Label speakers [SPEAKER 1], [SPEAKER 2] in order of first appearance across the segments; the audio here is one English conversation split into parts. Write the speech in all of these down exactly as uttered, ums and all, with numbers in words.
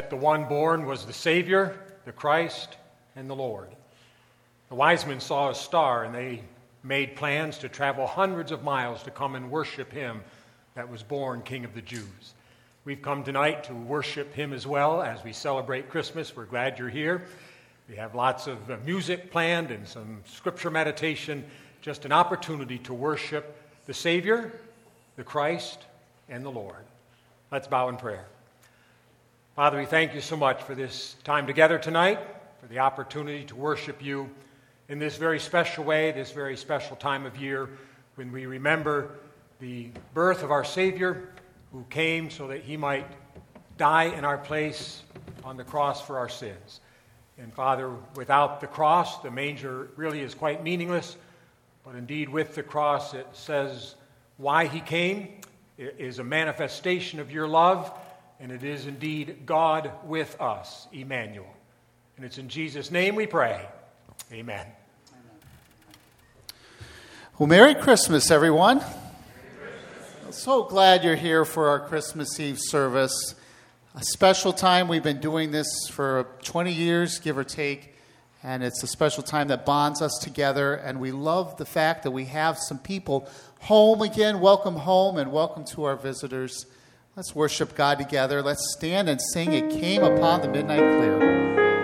[SPEAKER 1] that the one born was the Savior, the Christ, and the Lord. The wise men saw a star, and they made plans to travel hundreds of miles to come and worship him that was born King of the Jews. We've come tonight to worship him as well as we celebrate Christmas. We're glad you're here. We have lots of uh, music planned and some scripture meditation, just an opportunity to worship the Savior, the Christ, and the Lord. Let's bow in prayer. Father, we thank you so much for this time together tonight, for the opportunity to worship you in this very special way, this very special time of year when we remember the birth of our Savior who came so that he might die in our place on the cross for our sins. And Father, without the cross, the manger really is quite meaningless, but indeed with the cross it says why he came. It is a manifestation of your love, and it is indeed God with us, Emmanuel. And it's in Jesus' name we pray. Amen.
[SPEAKER 2] Well, Merry Christmas, everyone. Merry Christmas. I'm so glad you're here for our Christmas Eve service. A special time. We've been doing this for twenty years, give or take, and it's a special time that bonds us together, and we love the fact that we have some people home again. Welcome home, and welcome to our visitors. Let's worship God together. Let's stand and sing It Came Upon the Midnight Clear.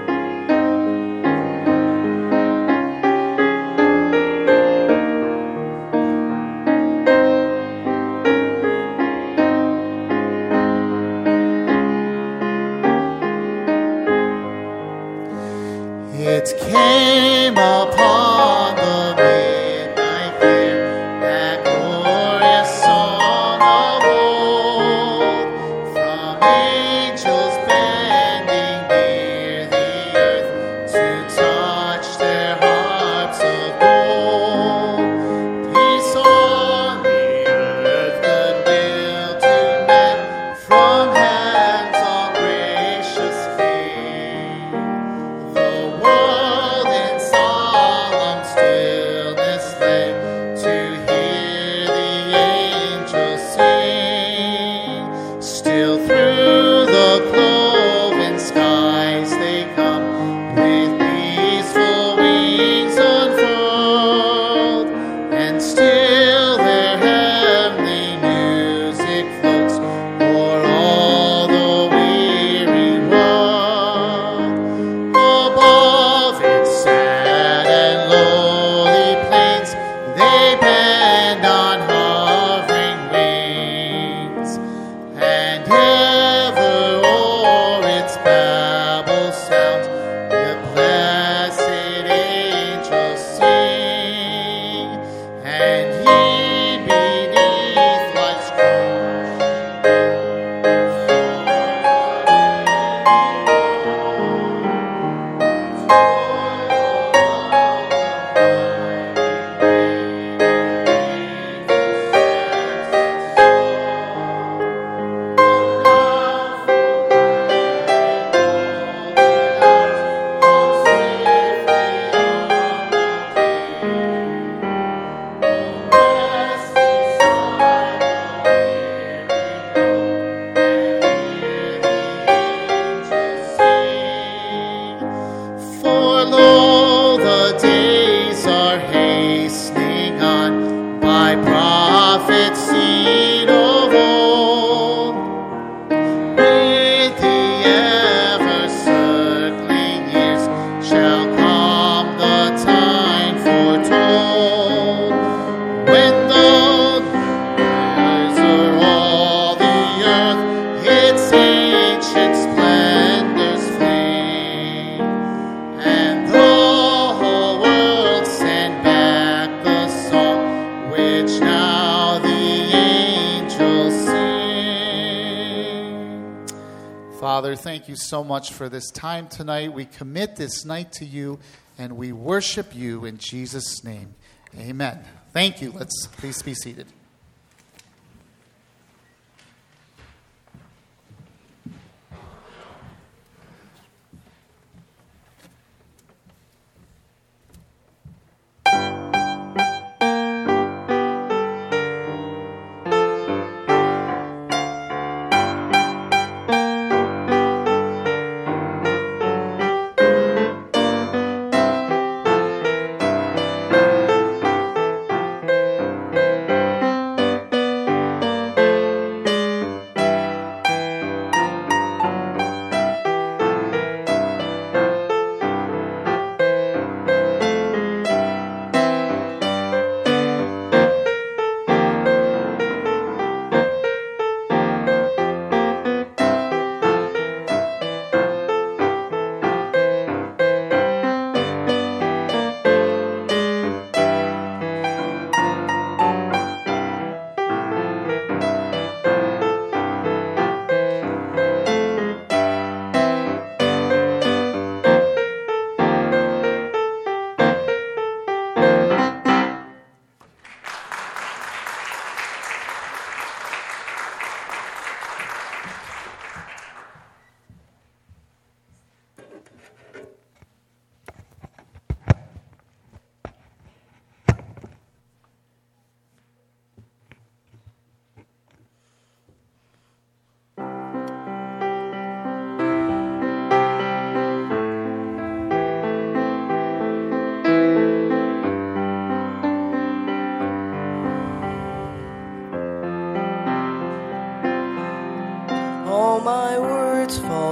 [SPEAKER 2] It came upon the midnight clear, that glorious song of old, from angels bending near the earth to touch their hearts of gold. Peace on the earth, goodwill to men, from hands all gracious King. The world in solemn stillness lay to hear the angels sing. Still through the cloven skies they come, with peaceful wings unfurled, and still their heavenly music floats o'er all the weary world. Above its sad and lowly plains, they bend on hovering wings, and ever o'er its babble sounds the blessed angels sing. And he beneath life's For lo, the days are hastening on, by prophets seen of old. With the ever-circling years shall come the time foretold, when the rulers o'er all the earth its ancient splendors fling, and the whole world send back the song which now the angels sing. Father, thank you so much for this time tonight. We commit this night to you, and we worship you in Jesus' name. Amen. Thank you. Let's please be seated.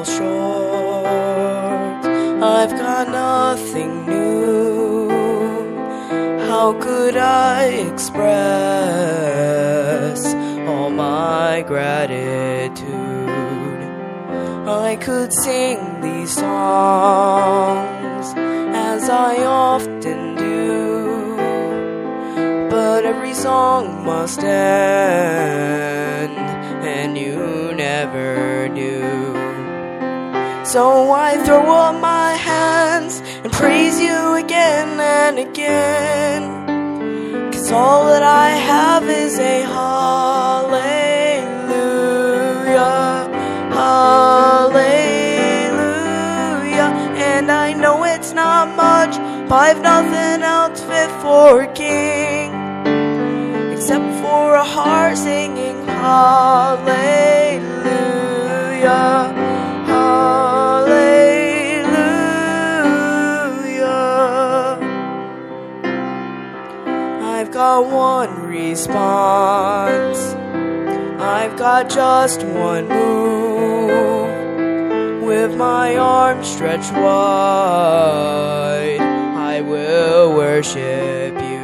[SPEAKER 3] short. I've got nothing new. How could I express all my gratitude? I could sing these songs as I often do, but every song must end, and you never do. So I throw up my hands and praise you again and again, 'cause all that I have is a hallelujah, hallelujah. And I know it's not much, but I've nothing else fit for a king, except for a heart singing hallelujah, hallelujah. I've got one response, I've got just one move. With my arms stretched wide, I will worship you.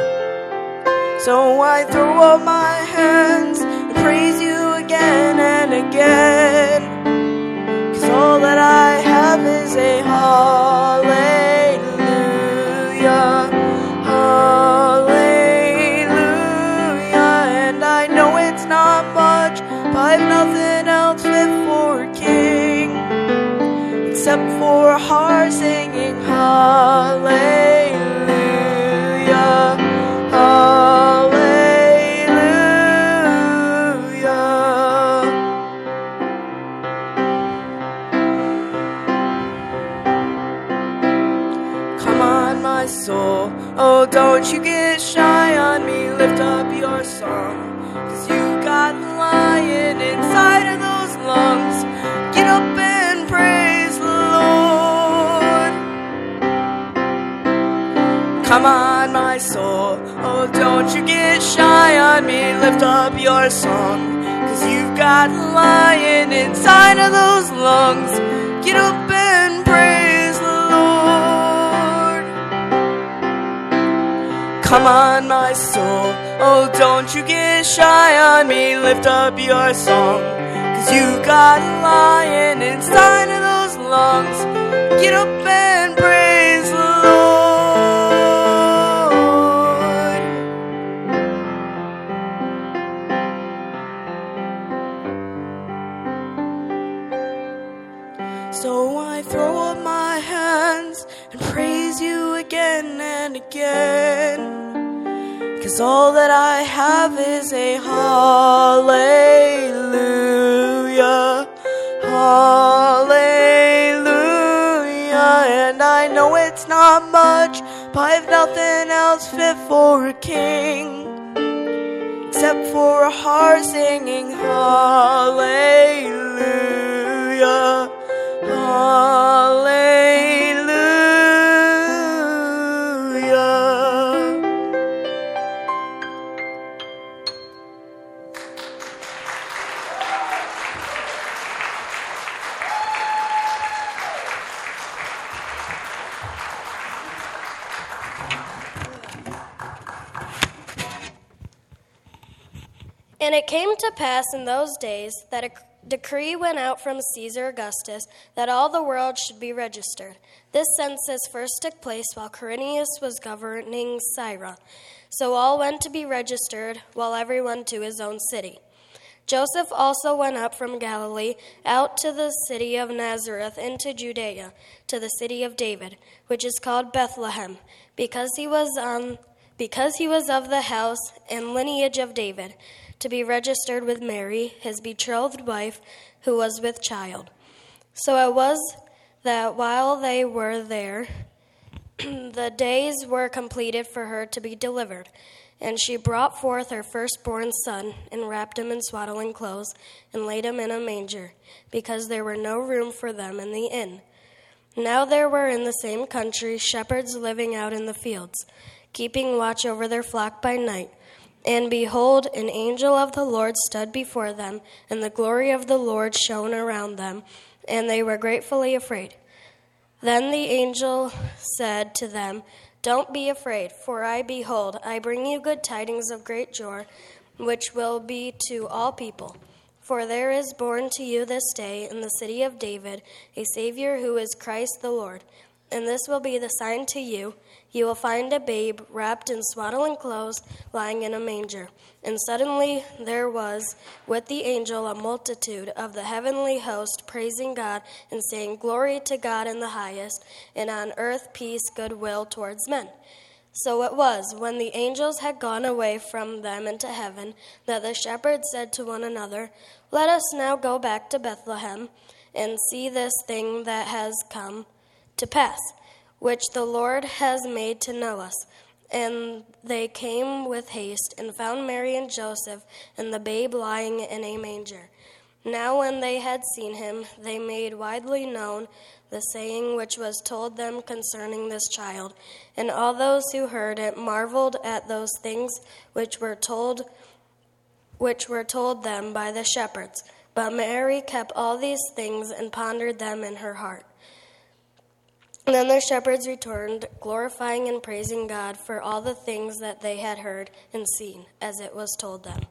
[SPEAKER 3] So I throw up my hands and praise you again and again, 'cause all that I have is a hallelujah, hallelujah. And I know it's not much, but I've nothing else fit for a king, except for a heart singing hallelujah, hallelujah. Come on, my soul, oh, don't you get shy on me. Lift up your song, 'cause you got the lion inside of those lungs. Get up and praise the Lord. Come on, my soul, oh, don't you get shy on me. Lift up your song, 'cause you've got the lion inside of those lungs. Get up and praise the Lord. Come on, my soul, oh, don't you get shy on me. Lift up your song, 'cause you got a lion inside of those lungs. Get up and praise the Lord. So I throw up my hands and praise you again and again, 'cause all that I have is a hallelujah, hallelujah. And I know it's not much, but I've nothing else fit for a king, except for a heart singing hallelujah, hallelujah.
[SPEAKER 4] And it came to pass in those days that a decree went out from Caesar Augustus that all the world should be registered. This census first took place while Quirinius was governing Syria. So all went to be registered, while everyone to his own city. Joseph also went up from Galilee out to the city of Nazareth into Judea, to the city of David, which is called Bethlehem, because he was um, because he was of the house and lineage of David, to be registered with Mary, his betrothed wife, who was with child. So it was that while they were there, the days were completed for her to be delivered. And she brought forth her firstborn son, and wrapped him in swaddling clothes, and laid him in a manger, because there were no room for them in the inn. Now there were in the same country shepherds living out in the fields, keeping watch over their flock by night. And behold, an angel of the Lord stood before them, and the glory of the Lord shone around them, and they were greatly afraid. Then the angel said to them, "Don't be afraid, for I, behold, I bring you good tidings of great joy, which will be to all people. For there is born to you this day in the city of David a Savior who is Christ the Lord. And this will be the sign to you. You will find a babe wrapped in swaddling clothes, lying in a manger." And suddenly there was with the angel a multitude of the heavenly host, praising God and saying, "Glory to God in the highest, and on earth peace, goodwill towards men." So it was, when the angels had gone away from them into heaven, that the shepherds said to one another, "Let us now go back to Bethlehem and see this thing that has come to pass, which the Lord has made to know us." And they came with haste and found Mary and Joseph and the babe lying in a manger. Now when they had seen him, they made widely known the saying which was told them concerning this child. And all those who heard it marveled at those things which were told which were told them by the shepherds. But Mary kept all these things and pondered them in her heart. Then the shepherds returned, glorifying and praising God for all the things that they had heard and seen, as it was told them.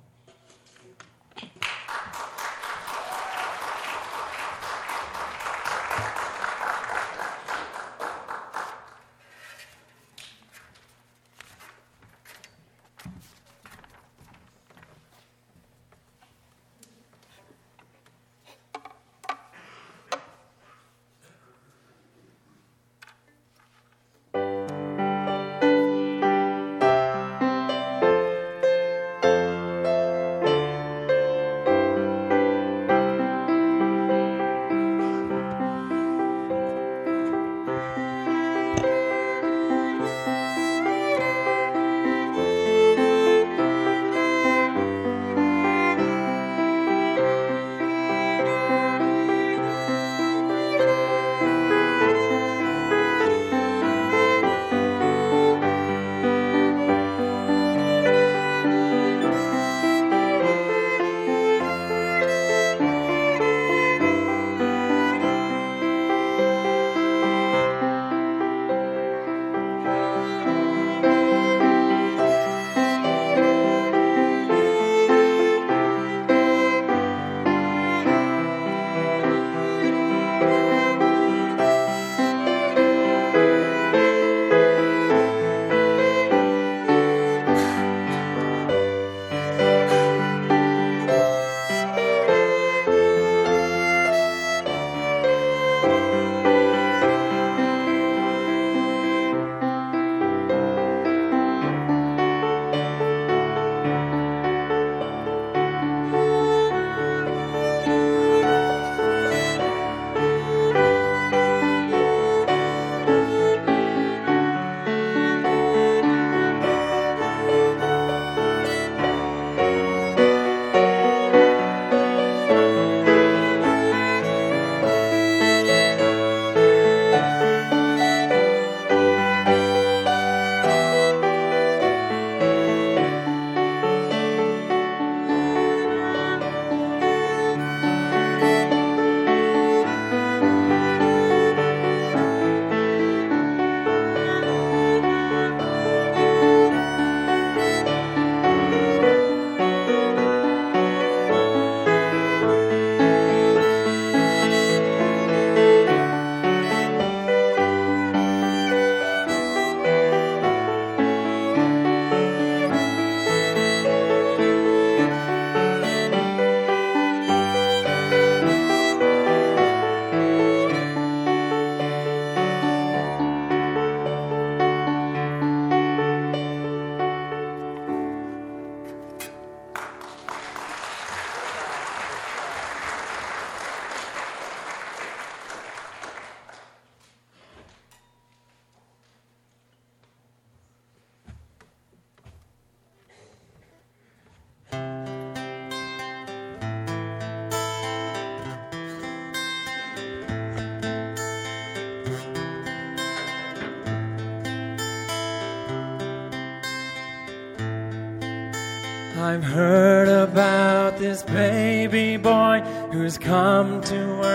[SPEAKER 5] I've heard about this baby boy who's come to earth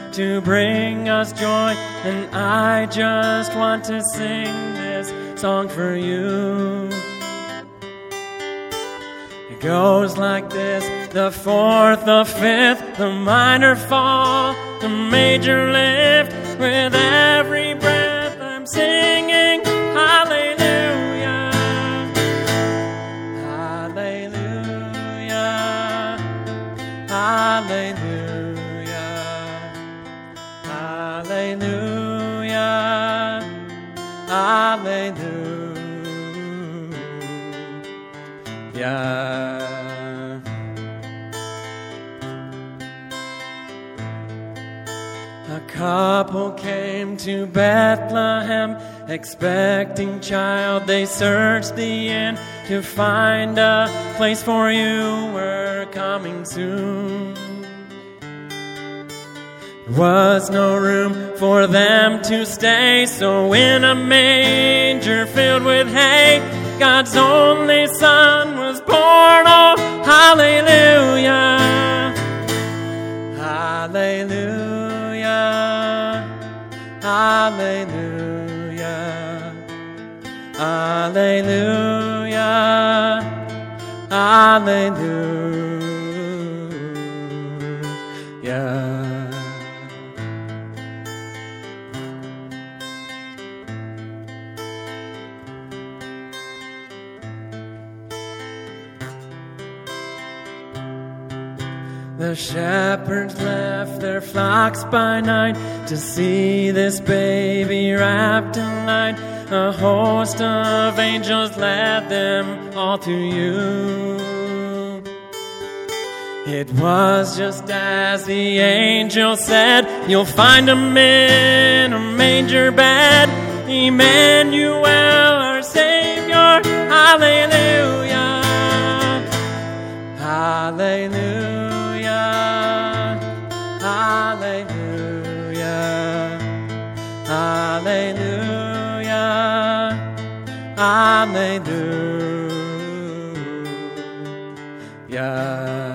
[SPEAKER 5] to bring us joy, and I just want to sing this song for you. It goes like this: the fourth, the fifth, the minor fall, the major lift. With every breath I'm singing hallelujah, hallelujah, hallelujah, hallelujah, hallelujah. A couple came to Bethlehem, expecting child. They searched the inn to find a place for you. We're coming soon. There was no room for them to stay, so in a manger filled with hay, God's only Son was born. Oh, hallelujah, hallelujah, hallelujah, hallelujah, hallelujah. The shepherds left their flocks by night to see this baby wrapped in light. A host of angels led them all to you. It was just as the angel said, you'll find him in a manger bed. Emmanuel, our Savior, hallelujah, hallelujah. Hallelujah, hallelujah, hallelujah.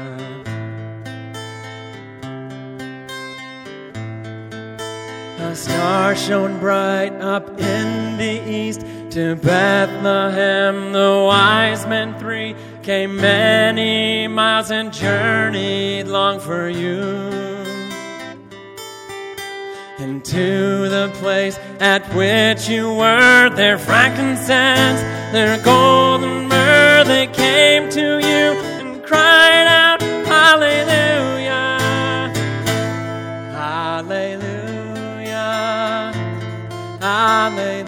[SPEAKER 5] A star shone bright up in the east. To Bethlehem the wise men three came many miles and journeyed long for you. And to the place at which you were, their frankincense, their gold and myrrh, they came to you and cried out, hallelujah, hallelujah, hallelujah,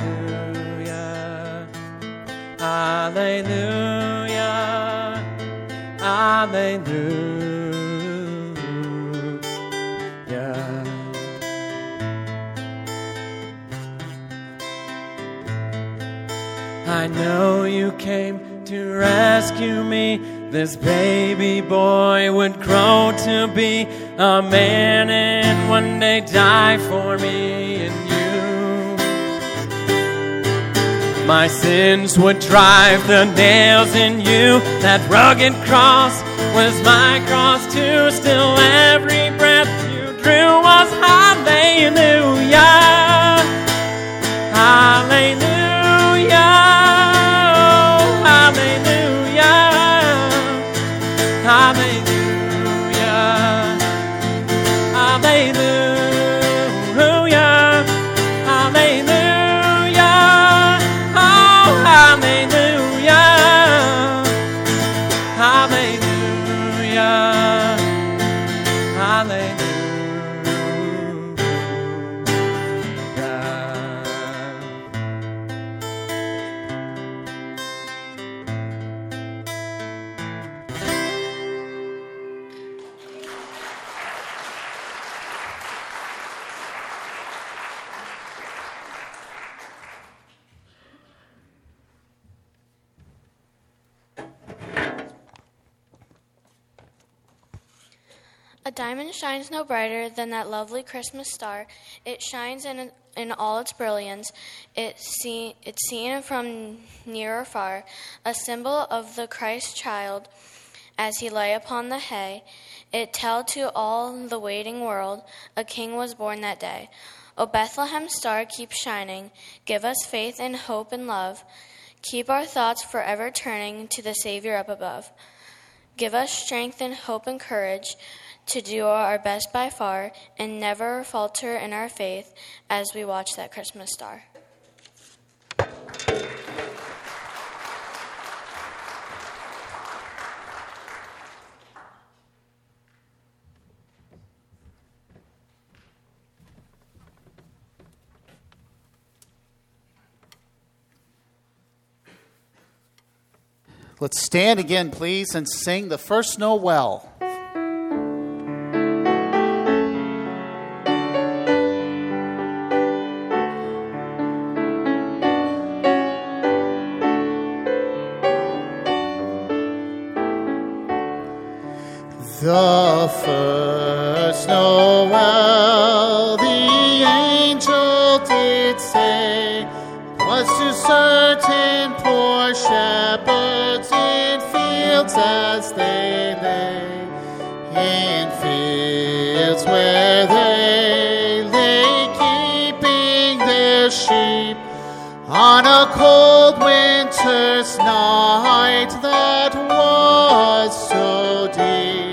[SPEAKER 5] hallelujah, hallelujah. I know you came to rescue me. This baby boy would grow to be a man and one day die for me and you. My sins would drive the nails in you. That rugged cross was my cross too. Still every breath you drew was hallelujah, hallelujah. Hallelujah, hallelujah, hallelujah, oh, hallelujah, hallelujah, hallelujah.
[SPEAKER 6] A diamond shines no brighter than that lovely Christmas star. It shines in in all its brilliance. It see, it's seen from near or far, a symbol of the Christ child. as he lay upon the hay. It told to all the waiting world, a king was born that day. O Bethlehem star, keep shining, give us faith and hope and love. Keep our thoughts forever turning to the Savior up above. Give us strength and hope and courage to do our best by far, and never falter in our faith as we watch that Christmas star.
[SPEAKER 2] Let's stand again, please, and sing the first Noel. The first Noel, the angel did say, was to certain poor shepherds in fields as they lay, in fields where they lay keeping their sheep, on a cold winter's night that was so deep.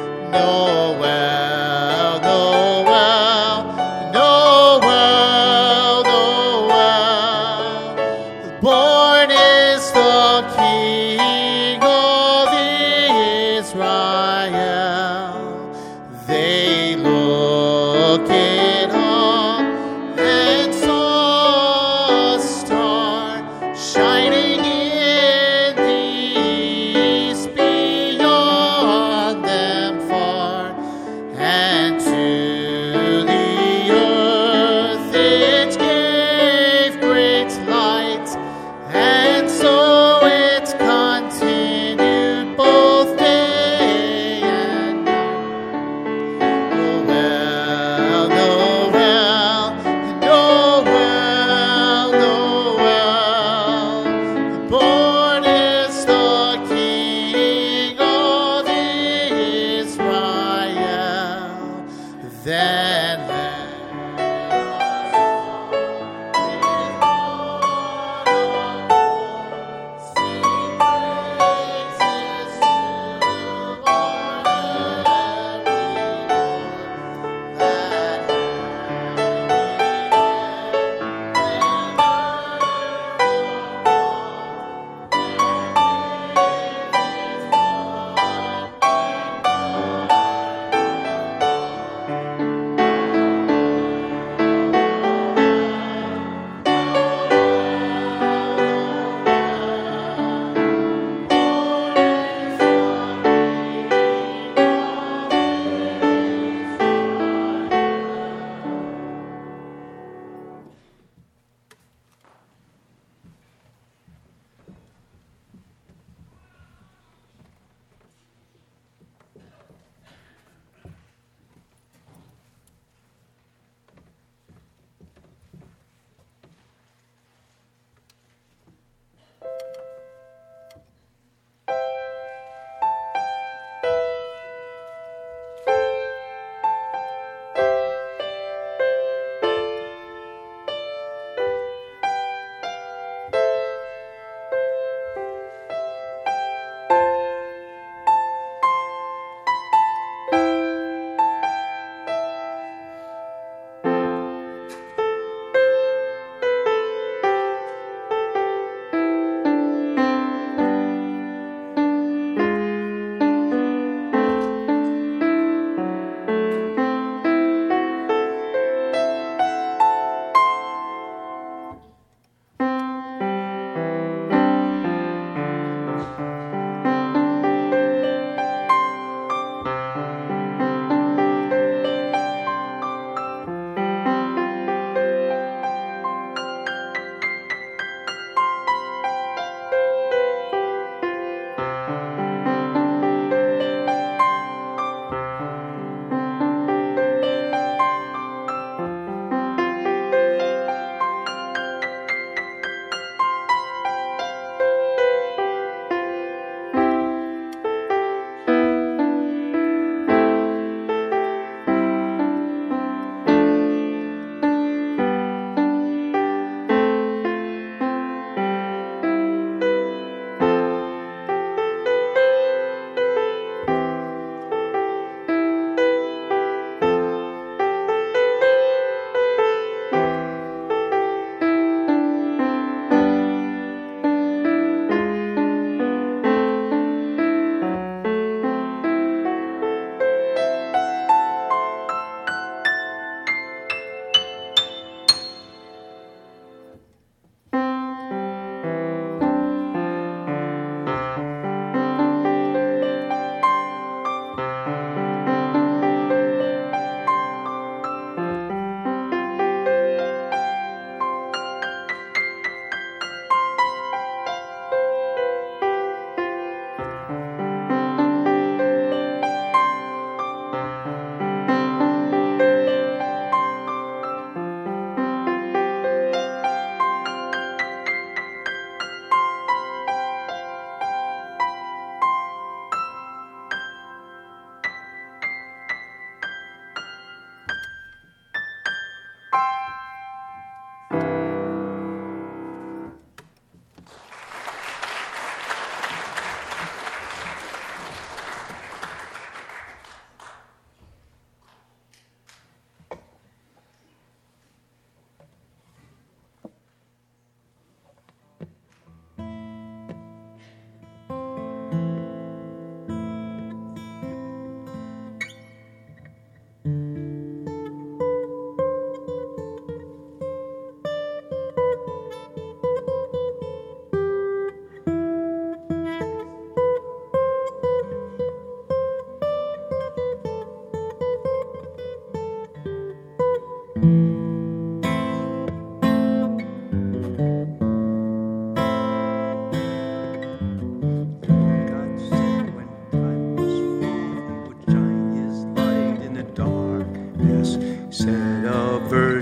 [SPEAKER 2] Noel, Noel, Noel, Noel, born is the King of Israel. They looked up and saw a star shining in the east beyond them far,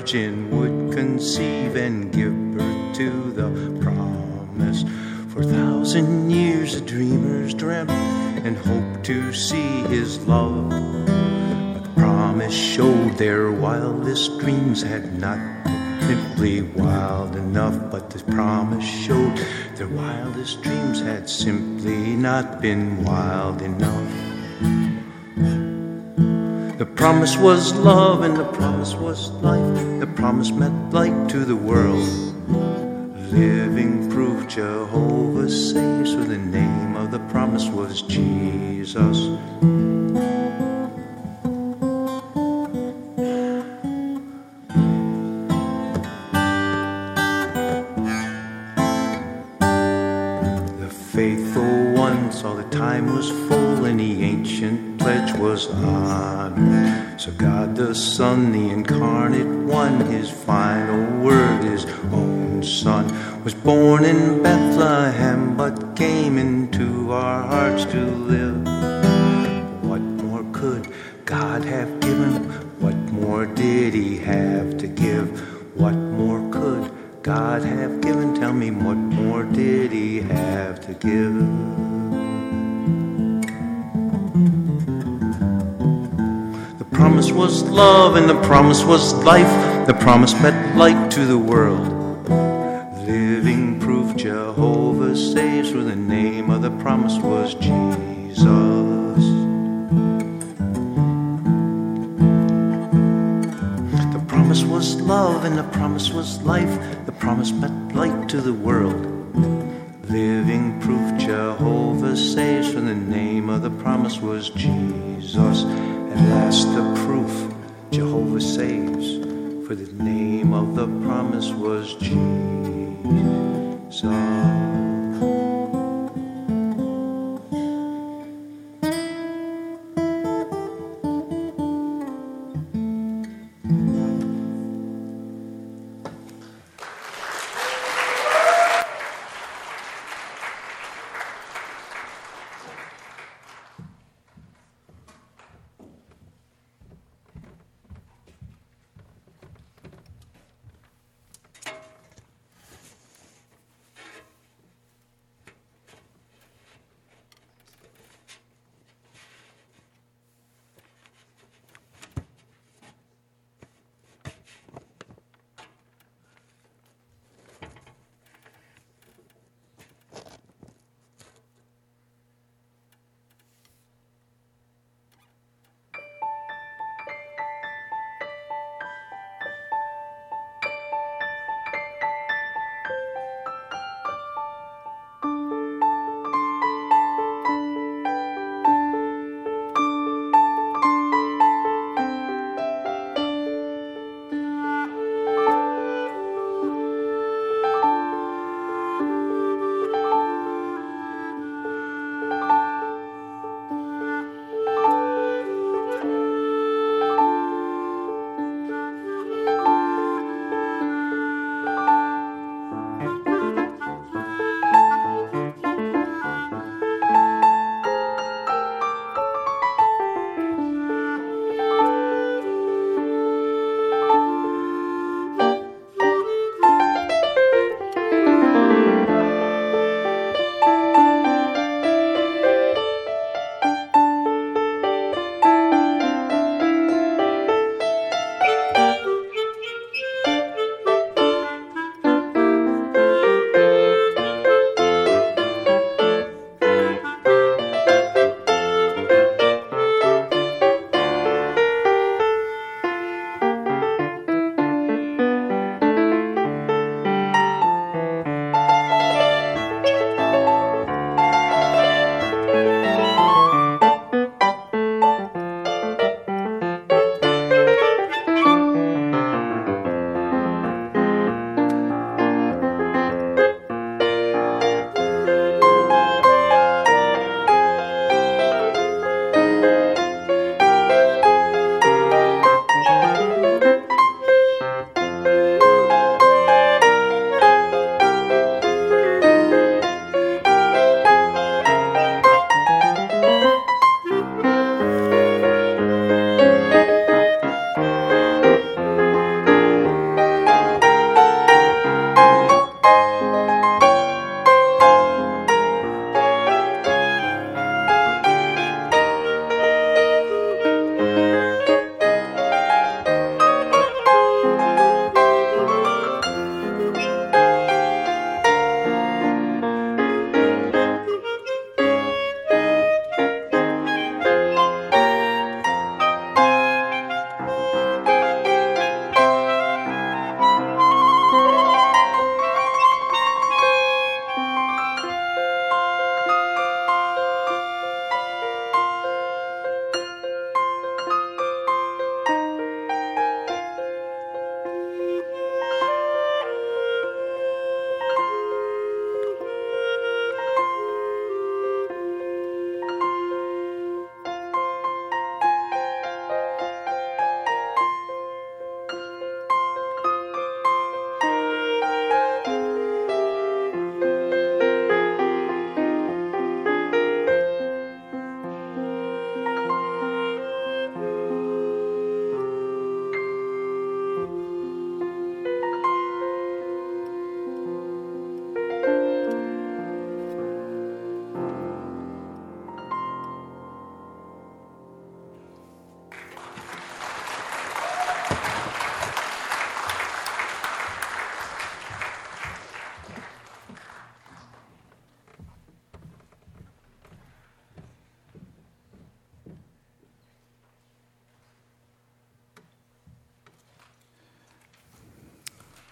[SPEAKER 7] virgin would conceive and give birth to the promise. For a thousand years the dreamers dreamt and hoped to see his love. But the promise showed their wildest dreams had not been simply wild enough. But the promise showed their wildest dreams had simply not been wild enough. The promise was love and the promise was life. The promise meant light to the world. Living proof Jehovah saves, for the name of the promise was Jesus. The faithful one saw the time was full and the ancient pledge was honored. So God the Son, the incarnate one, his final word, his own Son, was born in Bethlehem but came into our hearts to live. What more could God have given? What more did he have to give? What more could God have given? Tell me, what more did he have to give? The promise was love and the promise was life. The promise meant light to the world. Living proof Jehovah saves, for the name of the promise was Jesus. The promise was love and the promise was life. The promise meant light to the world. Living proof Jehovah saves, for the name of the promise was Jesus. At last the proof Jehovah saves, for the name of the promise was Jesus.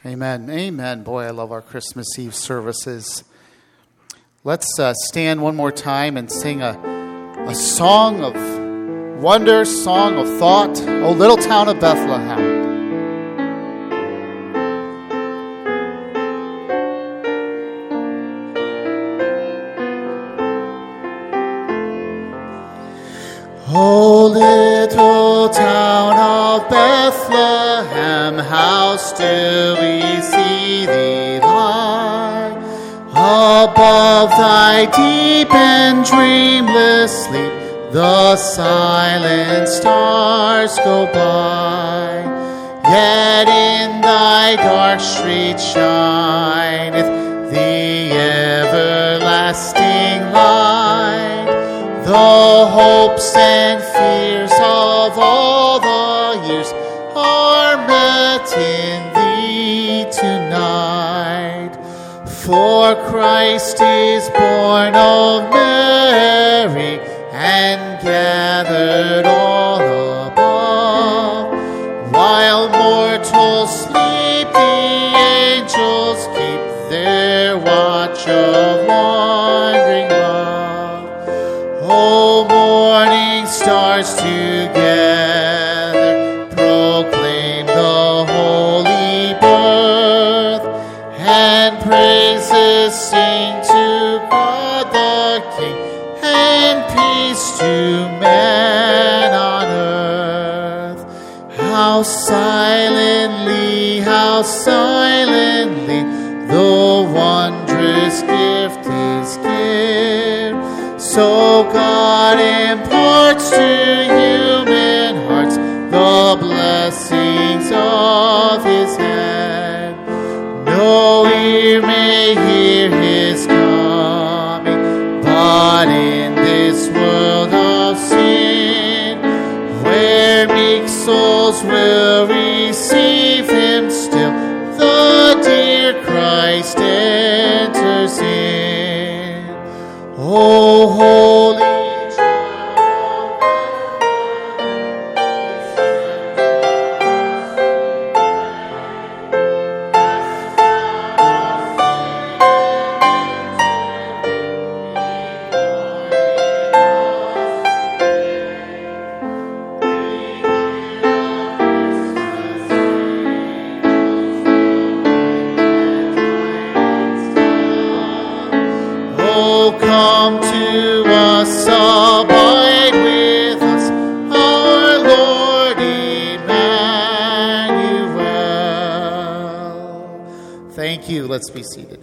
[SPEAKER 2] Amen. Amen. Boy, I love our Christmas Eve services. Let's uh, stand one more time and sing a, a song of wonder, song of thought. O little town of Bethlehem. O little town of Bethlehem, how still we see thee lie. Above thy deep and dreamless sleep, the silent stars go by. Yet in thy dark street shineth the everlasting light. The hopes and fears of all the years are met in thee tonight. For Christ is born of Mary and gathered all above. While mortals sleep, the angels keep their watch of wandering love. O morning stars together proclaim the holy birth, and praises sing to God the King, and peace to men on earth. How silently, how silently the wondrous gift is given. So God imparts to human hearts the blessings of his hand. No ear may hear his coming, but in this world of sin, where meek souls will receive him still, the dear Christ enters in. O holy come to us, abide with us, our Lord Emmanuel. Thank you. Let's be seated.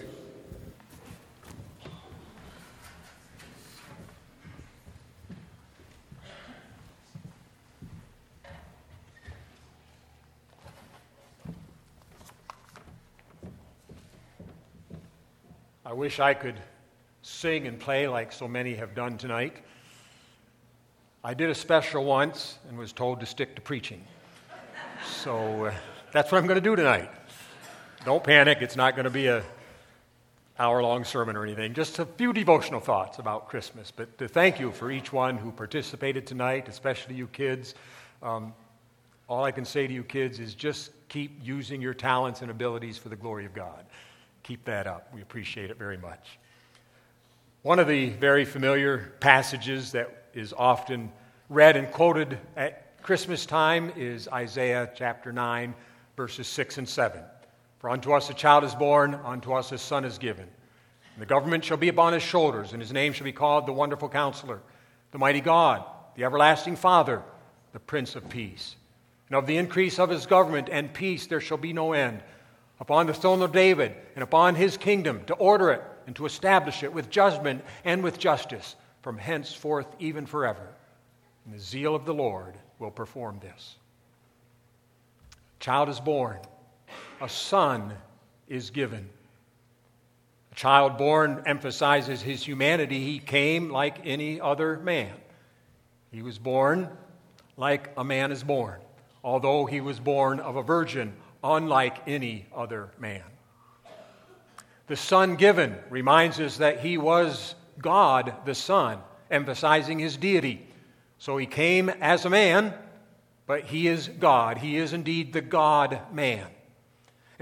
[SPEAKER 1] I wish I could sing and play like so many have done tonight. I did a special once and was told to stick to preaching. So uh, that's what I'm going to do tonight. Don't panic, it's not going to be a hour-long sermon or anything, just a few devotional thoughts about Christmas. But to thank you for each one who participated tonight, especially you kids. Um, all I can say to you kids is just keep using your talents and abilities for the glory of God. Keep that up. We appreciate it very much. One of the very familiar passages that is often read and quoted at Christmas time is Isaiah chapter nine, verses six and seven. For unto us a child is born, unto us a son is given. And the government shall be upon his shoulders, and his name shall be called the Wonderful Counselor, the Mighty God, the Everlasting Father, the Prince of Peace. And of the increase of his government and peace there shall be no end, upon the throne of David and upon his kingdom, to order it and to establish it with judgment and with justice from henceforth even forever. And the zeal of the Lord will perform this. A child is born. A son is given. A child born emphasizes his humanity. He came like any other man. He was born like a man is born, although he was born of a virgin, unlike any other man. The Son given reminds us that he was God the Son, emphasizing his deity. So he came as a man, but he is God. He is indeed the God-man.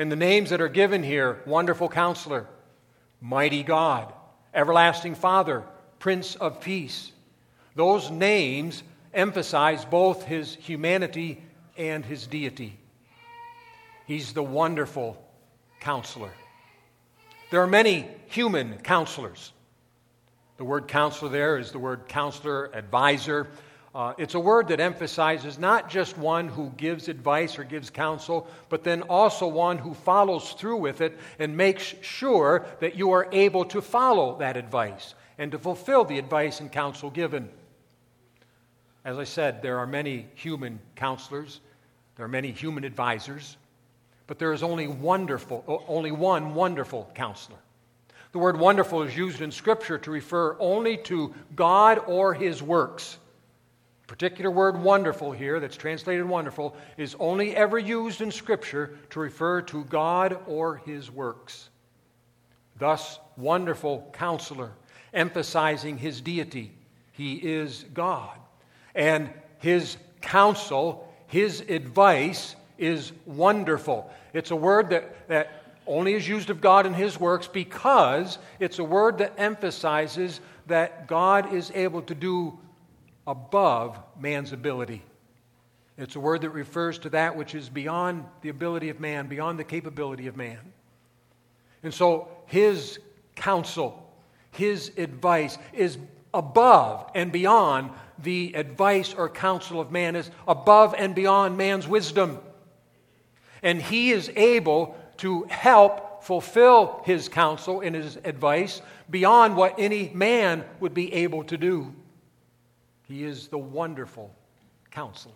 [SPEAKER 1] And the names that are given here, Wonderful Counselor, Mighty God, Everlasting Father, Prince of Peace, those names emphasize both his humanity and his deity. He's the Wonderful Counselor. There are many human counselors. The word counselor there is the word counselor, advisor. Uh, it's a word that emphasizes not just one who gives advice or gives counsel, but then also one who follows through with it and makes sure that you are able to follow that advice and to fulfill the advice and counsel given. As I said, there are many human counselors, there are many human advisors, but there is only wonderful, only one wonderful counselor. The word wonderful is used in Scripture to refer only to God or His works. The particular word wonderful here, that's translated wonderful, is only ever used in Scripture to refer to God or His works. Thus, Wonderful Counselor, emphasizing His deity. He is God. And His counsel, His advice is wonderful. It's a word that, that only is used of God and His works because it's a word that emphasizes that God is able to do above man's ability. It's a word that refers to that which is beyond the ability of man, beyond the capability of man. And so His counsel, His advice is above and beyond the advice or counsel of man, is above and beyond man's wisdom. And He is able to help fulfill His counsel and His advice beyond what any man would be able to do. He is the Wonderful Counselor.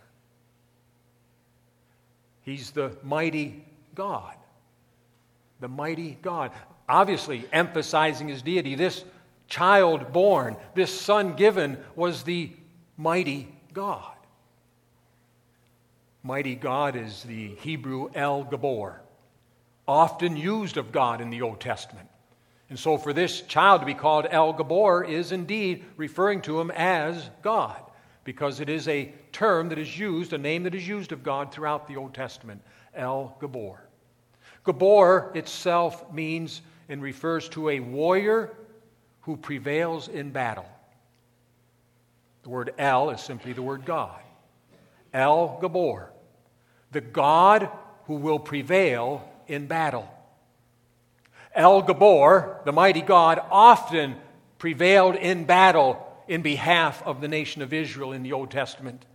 [SPEAKER 1] He's the mighty God. The mighty God. Obviously, emphasizing His deity. This child born, this son given, was the mighty God. Mighty God is the Hebrew El Gabor, often used of God in the Old Testament. And so for this child to be called El Gabor is indeed referring to him as God, because it is a term that is used, a name that is used of God throughout the Old Testament, El Gabor. Gabor itself means and refers to a warrior who prevails in battle. The word El is simply the word God. El Gabor, the God who will prevail in battle. El Gabor, the mighty God, often prevailed in battle in behalf of the nation of Israel in the Old Testament.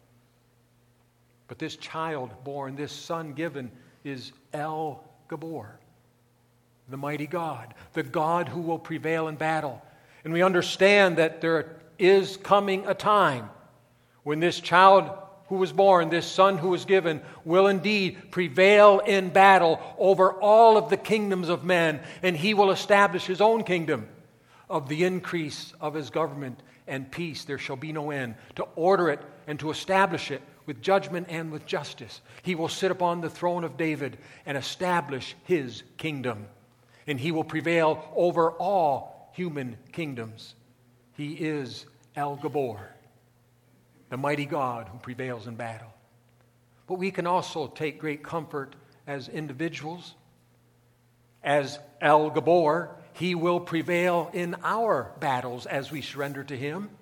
[SPEAKER 1] But this child born, this son given, is El Gabor, the mighty God, the God who will prevail in battle. And we understand that there is coming a time when this child who was born, this son who was given, will indeed prevail in battle over all of the kingdoms of men, and He will establish His own kingdom. Of the increase of His government and peace there shall be no end, to order it and to establish it with judgment and with justice. He will sit upon the throne of David and establish His kingdom, and He will prevail over all human kingdoms. He is El Gabor, the mighty God who prevails in battle. But we can also take great comfort as individuals. As El Gabor, He will prevail in our battles as we surrender to Him.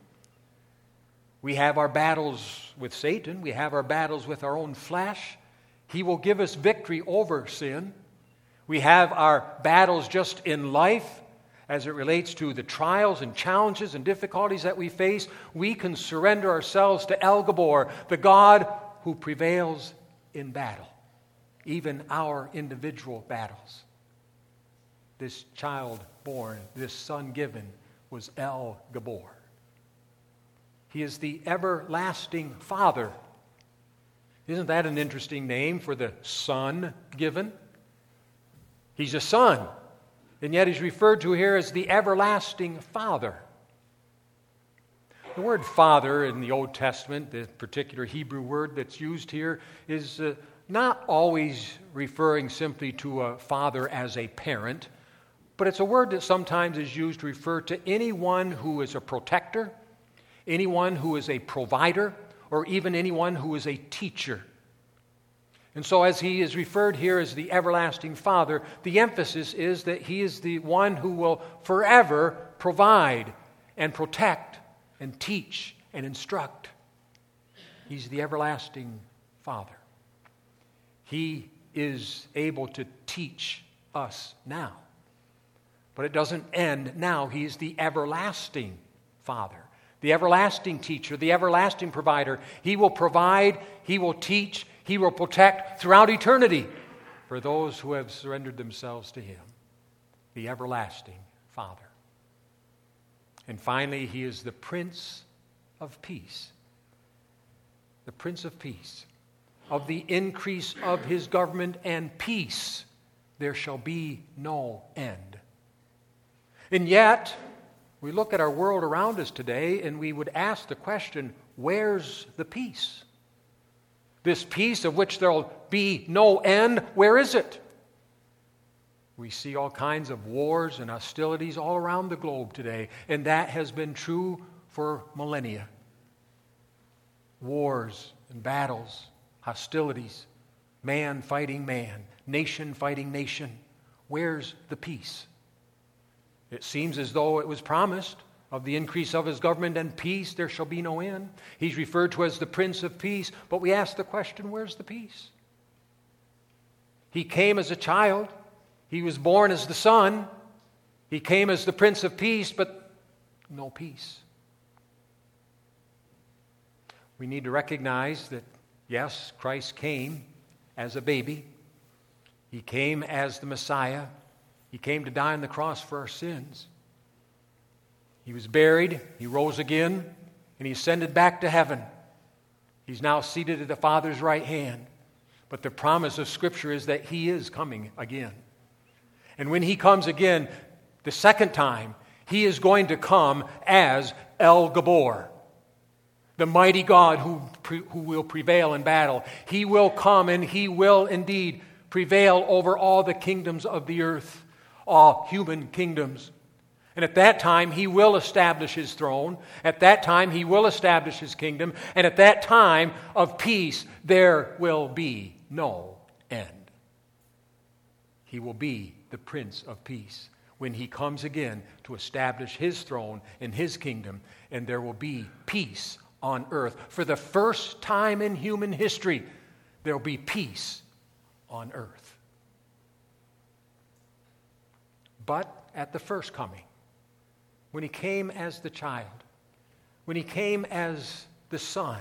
[SPEAKER 1] We have our battles with Satan. We have our battles with our own flesh. He will give us victory over sin. We have our battles just in life. As it relates to the trials and challenges and difficulties that we face, we can surrender ourselves to El Gabor, the God who prevails in battle, even our individual battles. This child born, this son given, was El Gabor. He is the everlasting Father. Isn't that an interesting name for the son given? He's a son. And yet He's referred to here as the everlasting Father. The word Father in the Old Testament, the particular Hebrew word that's used here, is uh, not always referring simply to a father as a parent, but it's a word that sometimes is used to refer to anyone who is a protector, anyone who is a provider, or even anyone who is a teacher. And so as he is referred here as the everlasting Father, the emphasis is that he is the one who will forever provide and protect and teach and instruct. He's the everlasting Father. He is able to teach us now. But it doesn't end now. He is the everlasting Father, the everlasting teacher, the everlasting provider. He will provide, he will teach, he will protect throughout eternity for those who have surrendered themselves to him, the everlasting Father. And finally, he is the Prince of Peace. The Prince of Peace. Of the increase of his government and peace, there shall be no end. And yet, we look at our world around us today and we would ask the question, where's the peace? This peace of which there will be no end, where is it? We see all kinds of wars and hostilities all around the globe today, and that has been true for millennia. Wars and battles, hostilities, man fighting man, nation fighting nation. Where's the peace? It seems as though it was promised, of the increase of his government and peace there shall be no end. He's referred to as the Prince of Peace, but we ask the question, where's the peace? He came as a child. He was born as the Son. He came as the Prince of Peace, but no peace. We need to recognize that, yes, Christ came as a baby. He came as the Messiah. He came to die on the cross for our sins. He was buried, he rose again, and he ascended back to heaven. He's now seated at the Father's right hand. But the promise of Scripture is that he is coming again. And when he comes again, the second time, he is going to come as El Gabor, the mighty God who, who will prevail in battle. He will come and he will indeed prevail over all the kingdoms of the earth, all human kingdoms. And at that time, he will establish his throne. At that time, he will establish his kingdom. And at that time of peace, there will be no end. He will be the Prince of Peace when he comes again to establish his throne and his kingdom. And there will be peace on earth. For the first time in human history, there will be peace on earth. But at the first coming, when he came as the child, when he came as the Son,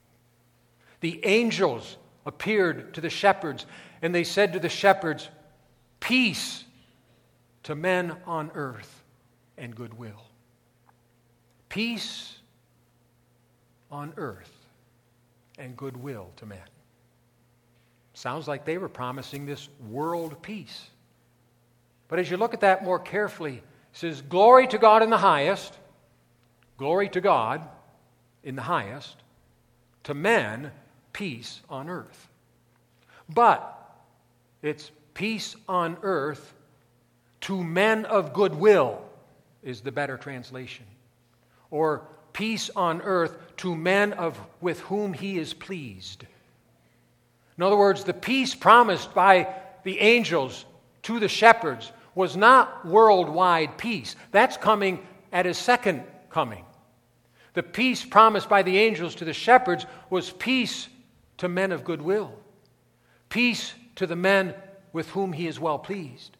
[SPEAKER 1] the angels appeared to the shepherds, and they said to the shepherds, "Peace to men on earth and goodwill." Peace on earth and goodwill to men. Sounds like they were promising this world peace. But as you look at that more carefully, it says, glory to God in the highest, glory to God in the highest, to men, peace on earth. But it's peace on earth to men of goodwill is the better translation. Or peace on earth to men of with whom he is pleased. In other words, the peace promised by the angels to the shepherds was not worldwide peace. That's coming at his second coming. The peace promised by the angels to the shepherds was peace to men of goodwill. Peace to the men with whom he is well pleased.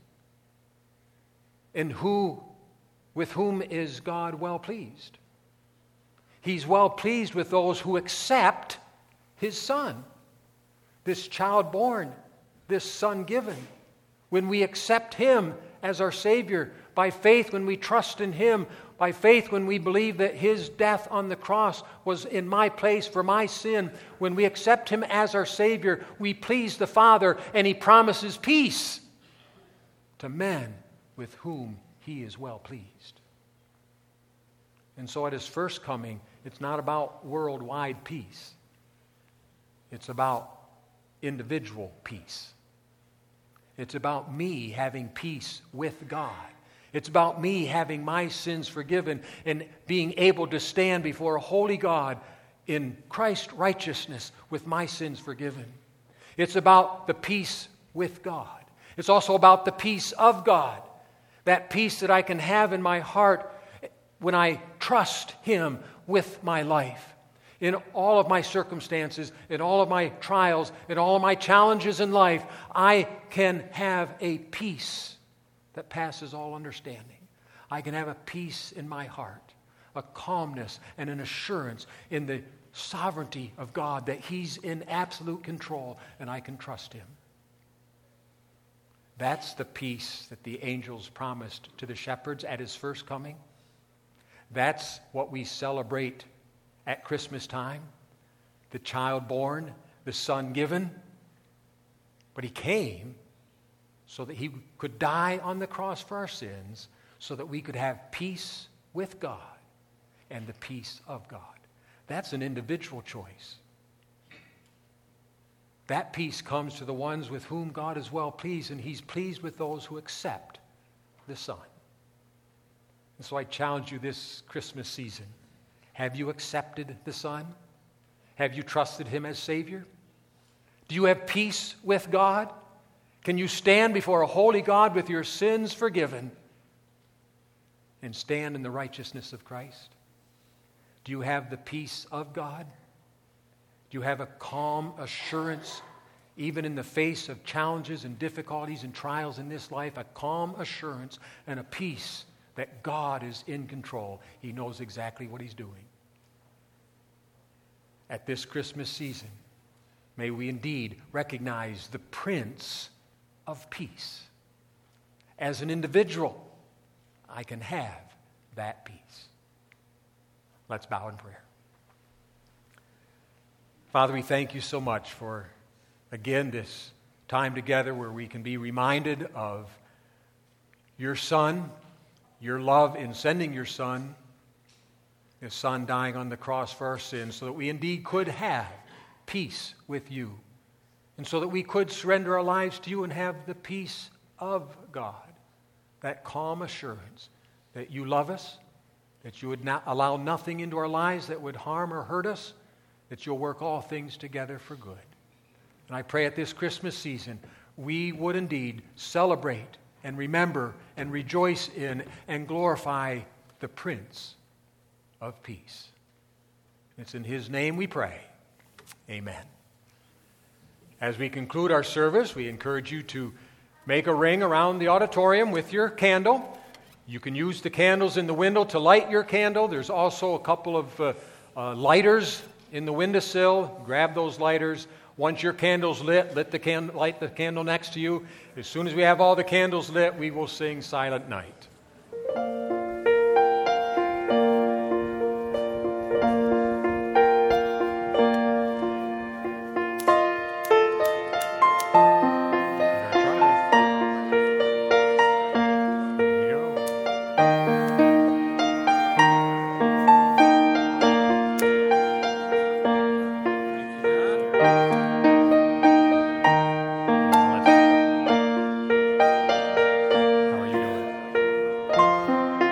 [SPEAKER 1] And who, with whom is God well pleased? He's well pleased with those who accept his Son, this child born, this Son given. When we accept him as our Savior, by faith when we trust in him, by faith when we believe that his death on the cross was in my place for my sin, when we accept him as our Savior, we please the Father, and he promises peace to men with whom he is well pleased. And so at his first coming, it's not about worldwide peace. It's about individual peace. It's about me having peace with God. It's about me having my sins forgiven and being able to stand before a holy God in Christ's righteousness with my sins forgiven. It's about the peace with God. It's also about the peace of God. That peace that I can have in my heart when I trust Him with my life. In all of my circumstances, in all of my trials, in all of my challenges in life, I can have a peace that passes all understanding. I can have a peace in my heart, a calmness and an assurance in the sovereignty of God that He's in absolute control and I can trust Him. That's the peace that the angels promised to the shepherds at His first coming. That's what we celebrate at Christmas time. The child born, the Son given. But He came so that He could die on the cross for our sins, so that we could have peace with God and the peace of God. That's an individual choice. That peace comes to the ones with whom God is well pleased, and He's pleased with those who accept the Son. And so I challenge you this Christmas season. Have you accepted the Son? Have you trusted Him as Savior? Do you have peace with God? Can you stand before a holy God with your sins forgiven and stand in the righteousness of Christ? Do you have the peace of God? Do you have a calm assurance, even in the face of challenges and difficulties and trials in this life, a calm assurance and a peace that God is in control? He knows exactly what He's doing. At this Christmas season, may we indeed recognize the Prince of Peace. As an individual, I can have that peace. Let's bow in prayer. Father, we thank You so much for, again, this time together where we can be reminded of Your Son, Your love in sending Your Son, His Son dying on the cross for our sins, so that we indeed could have peace with You, and so that we could surrender our lives to You and have the peace of God, that calm assurance that You love us, that You would not allow nothing into our lives that would harm or hurt us, that You'll work all things together for good. And I pray at this Christmas season, we would indeed celebrate and remember and rejoice in and glorify the Prince of Peace. It's in His name we pray. Amen. As we conclude our service, we encourage you to make a ring around the auditorium with your candle. You can use the candles in the window to light your candle. There's also a couple of uh, uh, lighters in the windowsill. Grab those lighters. Once your candle's lit, lit the can- light the candle next to you. As soon as we have all the candles lit, we will sing Silent Night. How are you doing?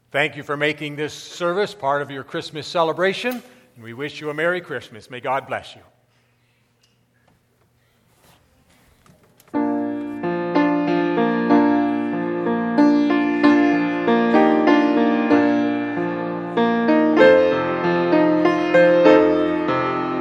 [SPEAKER 1] Thank you for making this service part of your Christmas celebration, and we wish you a Merry Christmas. May God bless you.